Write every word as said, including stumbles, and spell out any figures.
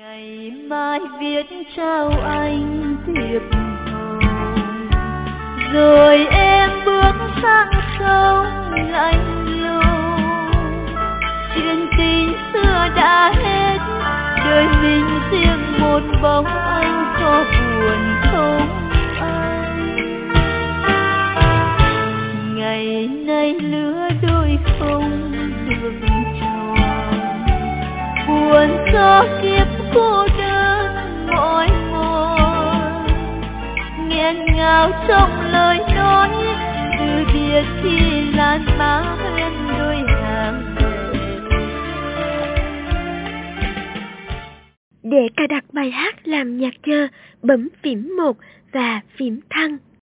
Ngày mai viết trao anh thiệp hồng, rồi em bước sang sông lạnh lùng. Chuyện tình xưa đã hết, đời mình riêng một bóng anh có buồn không anh. Ngày nay lứa đôi không được tròn, buồn cho kiếp cô đơn mỏi mòn, nghẹn ngào trong lời nói từ biệt khi lan má lên đôi hàng về. Để cài đặt bài hát làm nhạc chờ, bấm phím một và phím thăng.